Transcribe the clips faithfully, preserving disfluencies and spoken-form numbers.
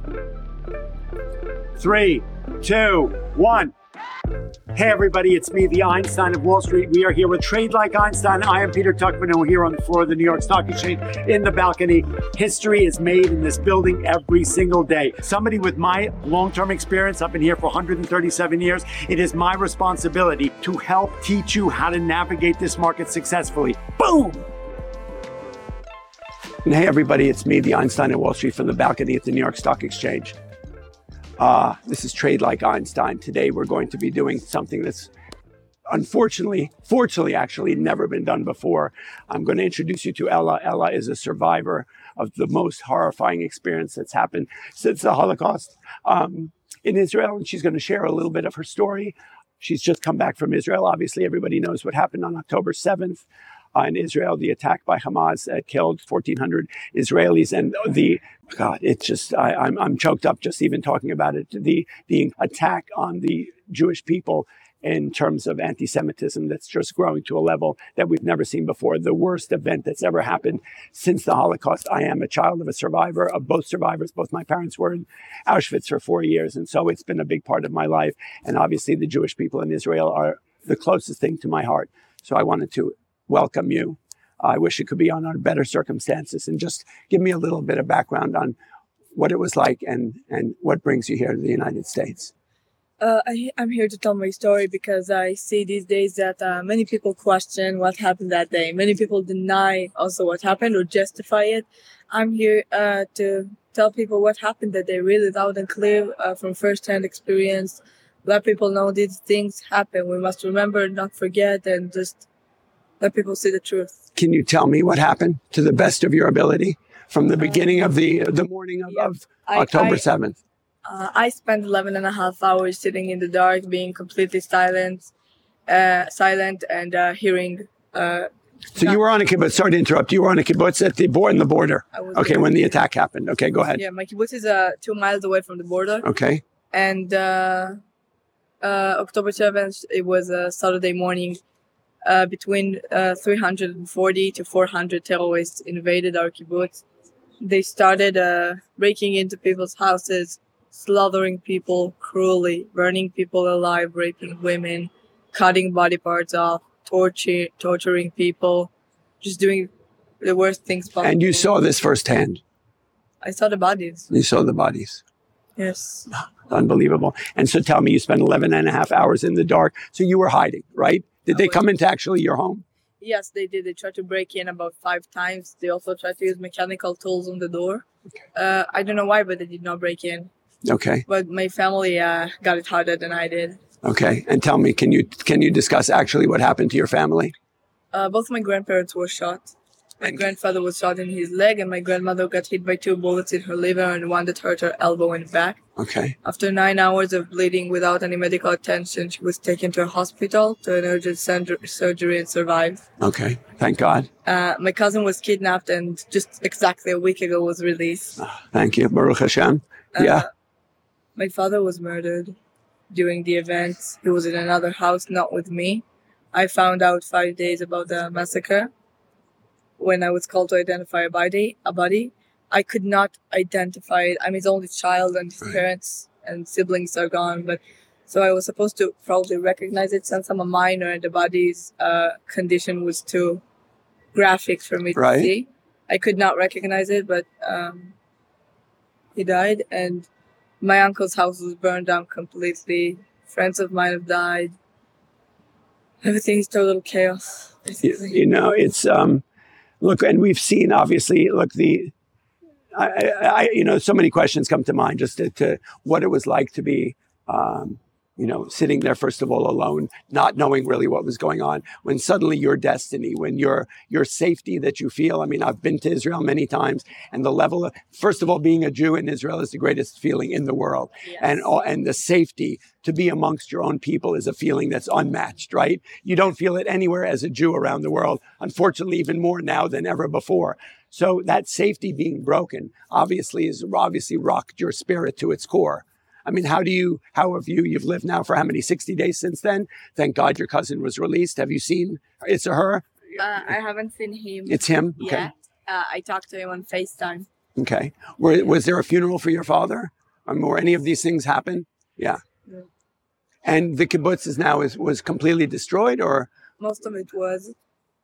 Three, two, one. Hey everybody, it's me, the Einstein of Wall Street. We are here with Trade Like Einstein. I am Peter Tuchman, and we're here on the floor of the New York Stock Exchange in the balcony. History is made in this building every single day. Somebody with my long-term experience, I've been here for one hundred thirty-seven years. It is my responsibility to help teach you how to navigate this market successfully. Boom! And hey everybody, it's me, the Einstein of Wall Street, from the balcony at the New York Stock Exchange. Uh, this is Trade Like Einstein. Today we're going to be doing something that's unfortunately, fortunately actually never been done before. I'm going to introduce you to Ella. Ella is a survivor of the most horrifying experience that's happened since the Holocaust um, in Israel, and she's going to share a little bit of her story. She's just come back from Israel. Obviously, everybody knows what happened on October seventh. Uh, in Israel, the attack by Hamas uh, killed fourteen hundred Israelis, and the God, it's just I, I'm I'm choked up just even talking about it. The the attack on the Jewish people in terms of anti-Semitism that's just growing to a level that we've never seen before. The worst event that's ever happened since the Holocaust. I am a child of a survivor, of both survivors. Both my parents were in Auschwitz for four years, and so it's been a big part of my life. And obviously, the Jewish people in Israel are the closest thing to my heart. So I wanted to welcome you. I wish it could be under better circumstances, and just give me a little bit of background on what it was like and, and what brings you here to the United States. Uh, I, I'm here to tell my story because I see these days that uh, many people question what happened that day. Many people deny also what happened or justify it. I'm here uh, to tell people what happened that day, really loud and clear uh, from first-hand experience. Let people know these things happen. We must remember, not forget, and just let people see the truth. Can you tell me what happened to the best of your ability from the beginning of the the morning of, yeah, of October seventh? Uh, I spent eleven and a half hours sitting in the dark, being completely silent, uh, silent and uh, hearing. Uh, so you were on a kibbutz, sorry to interrupt, you were on a kibbutz at the border, in the border. Okay, when the attack happened. Okay, go ahead. Yeah, my kibbutz is uh, two miles away from the border. Okay. And uh, uh, October seventh, it was a Saturday morning. Uh, between uh, three hundred forty to four hundred terrorists invaded our kibbutz. They started uh, breaking into people's houses, slaughtering people cruelly, burning people alive, raping women, cutting body parts off, torture, torturing people, just doing the worst things possible. And you saw this firsthand? I saw the bodies. You saw the bodies? Yes. Unbelievable. And so tell me, you spent eleven and a half hours in the dark. So you were hiding, right? Did they come into actually your home? Yes, they did. They tried to break in about five times. They also tried to use mechanical tools on the door. Okay. Uh, I don't know why, but they did not break in. Okay. But my family uh, got it harder than I did. Okay. And tell me, can you can you discuss actually what happened to your family? Uh, both my grandparents were shot. My grandfather was shot in his leg, and my grandmother got hit by two bullets in her liver and one that hurt her elbow and back. Okay. After nine hours of bleeding without any medical attention, she was taken to a hospital, to an urgent surgery, and survived. Okay. Thank God. Uh, my cousin was kidnapped and just exactly a week ago was released. Oh, thank you. Baruch Hashem. Uh, yeah. My father was murdered during the event. He was in another house, not with me. I found out five days about the massacre. When I was called to identify a body, a body, I could not identify it. I'm his only child, and his right. parents and siblings are gone. But so I was supposed to probably recognize it since I'm a minor, and the body's uh, condition was too graphic for me to right. see. I could not recognize it, but um, he died, and my uncle's house was burned down completely. Friends of mine have died. Everything is total chaos. You, you know, it's. Um, Look, and we've seen, obviously, look, the, I, I, you know, so many questions come to mind just to, to what it was like to be, um, you know, sitting there, first of all, alone, not knowing really what was going on, when suddenly your destiny, when your your safety that you feel. I mean, I've been to Israel many times, and the level of, first of all, being a Jew in Israel is the greatest feeling in the world. Yes. And, and the safety to be amongst your own people is a feeling that's unmatched, right? You don't feel it anywhere as a Jew around the world, unfortunately, even more now than ever before. So that safety being broken, obviously, is obviously rocked your spirit to its core. I mean, how do you, how have you, you've lived now for how many, sixty days since then? Thank God your cousin was released. Have you seen, it's a her? Uh, I haven't seen him. It's him? Okay. Yet. Uh, I talked to him on FaceTime. Okay. Were, was there a funeral for your father? Um, or any of these things happen? Yeah. Yeah. And the kibbutz is now is was completely destroyed, or Most of it was.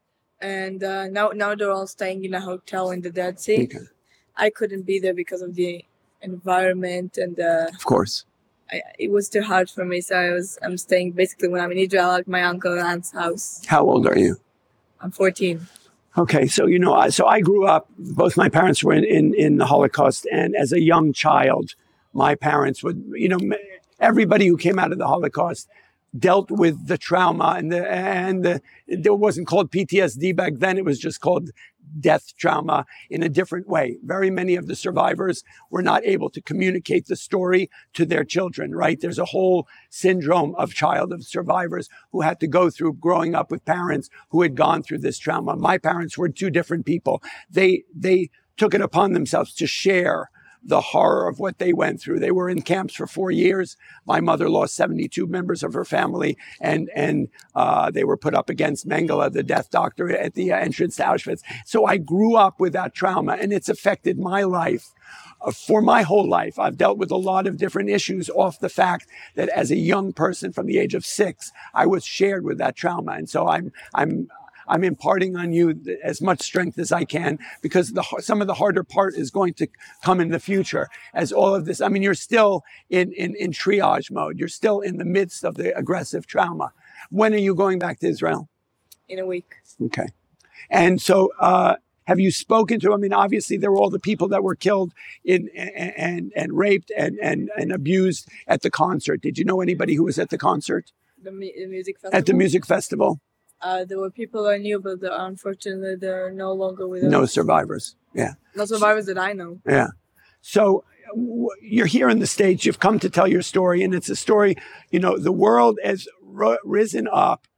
And uh, now now they're all staying in a hotel in the Dead Sea. okay. I couldn't be there because of the environment, and uh, Of course. I, it was too hard for me. So I was I'm staying basically when I'm in Israel at my uncle and aunt's house. How old are you? I'm fourteen. Okay, so you know, I, so I grew up. Both my parents were in, in in the Holocaust, and as a young child, my parents would, you know, everybody who came out of the Holocaust dealt with the trauma, and the and the, it wasn't called P T S D back then. It was just called death trauma in a different way. Very many of the survivors were not able to communicate the story to their children, right? There's a whole syndrome of child of survivors who had to go through growing up with parents who had gone through this trauma. My parents were two different people. They, they took it upon themselves to share the horror of what they went through. They were in camps for four years. My mother lost seventy-two members of her family, and and uh, they were put up against Mengele, the death doctor, at the entrance to Auschwitz. So I grew up with that trauma, and it's affected my life. Uh, for my whole life, I've dealt with a lot of different issues off the fact that as a young person from the age of six, I was shared with that trauma. And so I'm I'm I'm imparting on you as much strength as I can, because the, some of the harder part is going to come in the future as all of this. I mean, you're still in, in, in triage mode. You're still in the midst of the aggressive trauma. When are you going back to Israel? In a week. Okay. And so, uh, have you spoken to, I mean, obviously there were all the people that were killed in and, and, and raped and, and, and abused at the concert. Did you know anybody who was at the concert? The, mu- the music festival. At the music festival? Uh, there were people I knew, but they're, unfortunately they're no longer with us. No survivors. Yeah. No survivors that I know. Yeah. So w- you're here in the States. You've come to tell your story, and it's a story, you know, the world has r- risen up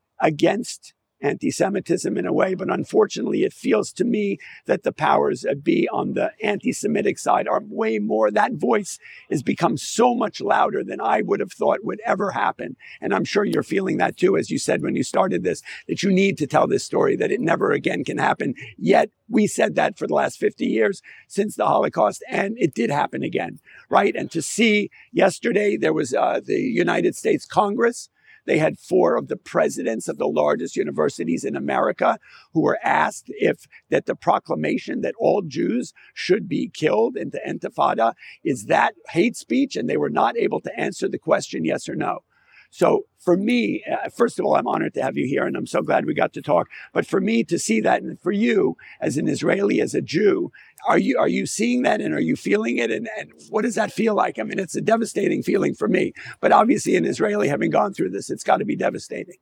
against anti-Semitism in a way, but unfortunately it feels to me that the powers that be on the anti-Semitic side are way more. That voice has become so much louder than I would have thought would ever happen. And I'm sure you're feeling that too, as you said when you started this, that you need to tell this story, that it never again can happen. Yet we said that for the last fifty years since the Holocaust, and it did happen again, right? And to see yesterday, there was uh, the United States Congress. They had four of the presidents of the largest universities in America who were asked if that the proclamation that all Jews should be killed in the Intifada, is that hate speech? And they were not able to answer the question yes or no. So for me, uh, first of all, I'm honored to have you here, and I'm so glad we got to talk. But for me to see that, and for you as an Israeli, as a Jew, are you are you seeing that, and are you feeling it? And, and what does that feel like? I mean, it's a devastating feeling for me. But obviously, an Israeli having gone through this, it's got to be devastating.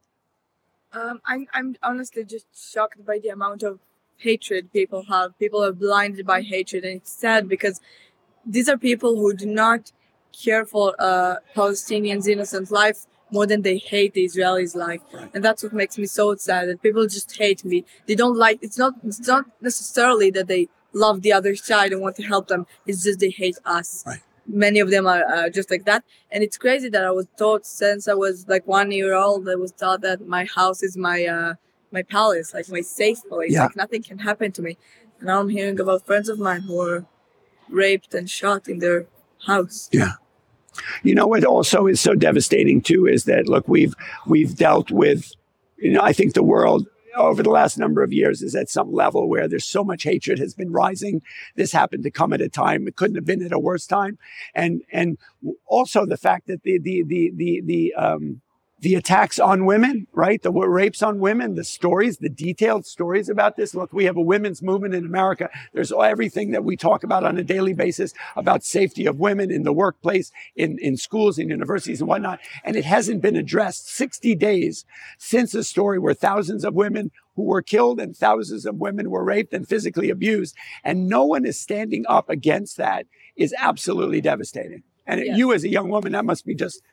Um, I'm I'm honestly just shocked by the amount of hatred people have. People are blinded by hatred, and it's sad because these are people who do not care for uh, Palestinians' innocent life more than they hate the Israelis' life. Right. And that's what makes me so sad, that people just hate me. They don't like, it's not, it's not necessarily that they love the other side and want to help them. It's just they hate us. Right. Many of them are uh, just like that. And it's crazy that I was taught since I was like one year old, I was taught that my house is my, uh, my palace, like my safe place. Yeah. Like nothing can happen to me. And now I'm hearing about friends of mine who were raped and shot in their house. Yeah. You know what also is so devastating too is that, look, we've we've dealt with, you know, I think the world over the last number of years is at some level where there's so much hatred has been rising. This happened to come at a time, it couldn't have been at a worse time. And and also the fact that the the the the the um the attacks on women, right? The rapes on women, the stories, the detailed stories about this. Look, we have a women's movement in America. There's everything that we talk about on a daily basis about safety of women in the workplace, in, in schools, in universities and whatnot. And it hasn't been addressed sixty days since a story where thousands of women who were killed and thousands of women were raped and physically abused. And no one is standing up against that is absolutely devastating. And Yes. you as a young woman, that must be just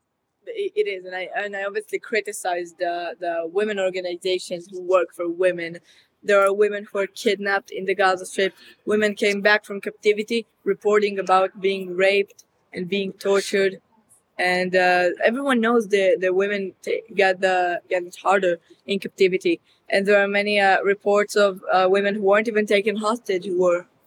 It is, and I and I obviously criticize the the women organizations who work for women. There are women who are kidnapped in the Gaza Strip. Women came back from captivity reporting about being raped and being tortured, and uh, everyone knows the the women t- get the get it harder in captivity. And there are many uh, reports of uh, women who weren't even taken hostage who were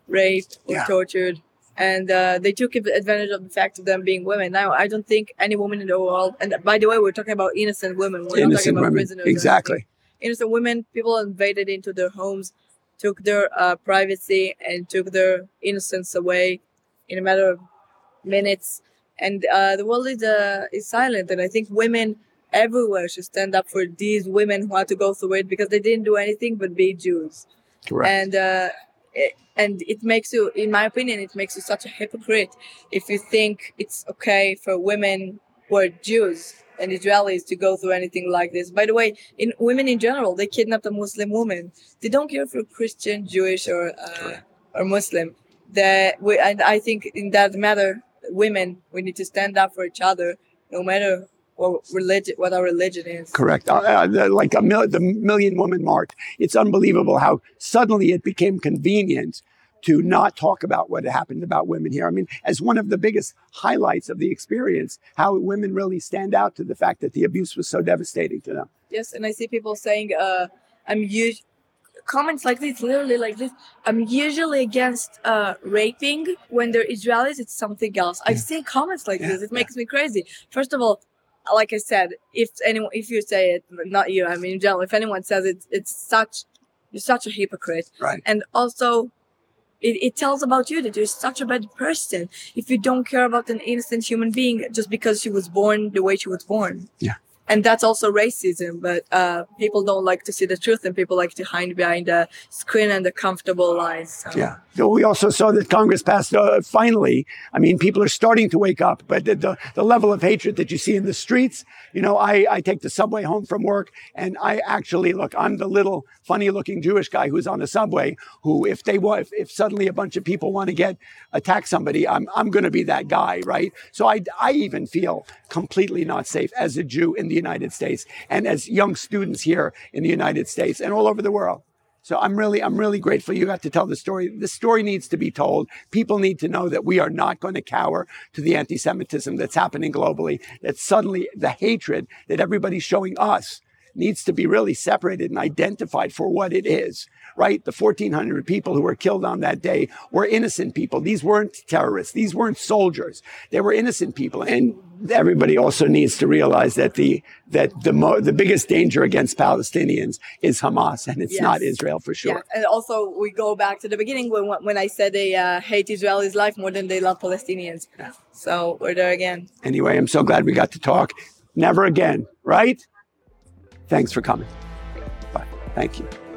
raped or Yeah. tortured. And uh, they took advantage of the fact of them being women. Now, I don't think any woman in the world, and by the way, we're talking about innocent women. We're not talking Innocent about women. prisoners. or Exactly. anything. Innocent women, people invaded into their homes, took their uh, privacy, and took their innocence away in a matter of minutes. And uh, the world is, uh, is silent. And I think women everywhere should stand up for these women who had to go through it because they didn't do anything but be Jews. Correct. And uh, it, and it makes you, in my opinion, it makes you such a hypocrite if you think it's okay for women who are Jews and Israelis to go through anything like this. By the way, in women in general, they kidnapped a Muslim woman. They don't care if you're Christian, Jewish, or uh, or Muslim. That we, and I think in that matter, women, we need to stand up for each other, no matter what religion, what our religion is. Correct. Uh, uh, the, like a mil- the million woman march. It's unbelievable how suddenly it became convenient to not talk about what happened about women here. I mean, as one of the biggest highlights of the experience, how women really stand out to the fact that the abuse was so devastating to them. Yes, and I see people saying, uh, I'm usually, comments like this, literally like this, I'm usually against uh, raping. When they're Israelis, it's something else. I've seen comments like Yeah, this. It yeah. makes me crazy. First of all, like I said, if anyone, if you say it, not you, I mean, in general, if anyone says it, it's such, you're such a hypocrite. Right. And also, It, it tells about you that you're such a bad person if you don't care about an innocent human being just because she was born the way she was born. Yeah. And that's also racism, but uh, people don't like to see the truth and people like to hide behind the screen and the comfortable lies. So. Yeah. So we also saw that Congress passed, uh, finally, I mean, people are starting to wake up, but the, the, the level of hatred that you see in the streets, you know, I, I take the subway home from work and I actually, look, I'm the little funny looking Jewish guy who's on the subway who, if they want, if, if suddenly a bunch of people want to get, attack somebody, I'm, I'm going to be that guy, right? So I, I even feel completely not safe as a Jew in the United States and as young students here in the United States and all over the world. So I'm really, I'm really grateful you got to tell the story. The story needs to be told. People need to know that we are not going to cower to the anti-Semitism that's happening globally, that suddenly the hatred that everybody's showing us needs to be really separated and identified for what it is, right? The fourteen hundred people who were killed on that day were innocent people. These weren't terrorists. These weren't soldiers. They were innocent people. And everybody also needs to realize that the that the mo- the biggest danger against Palestinians is Hamas, and it's Yes. not Israel for sure. Yeah. And also, we go back to the beginning when when I said they uh, hate Israelis' life more than they love Palestinians. Yeah. So we're there again. Anyway, I'm so glad we got to talk. Never again, right? Thanks for coming. Bye. Thank you.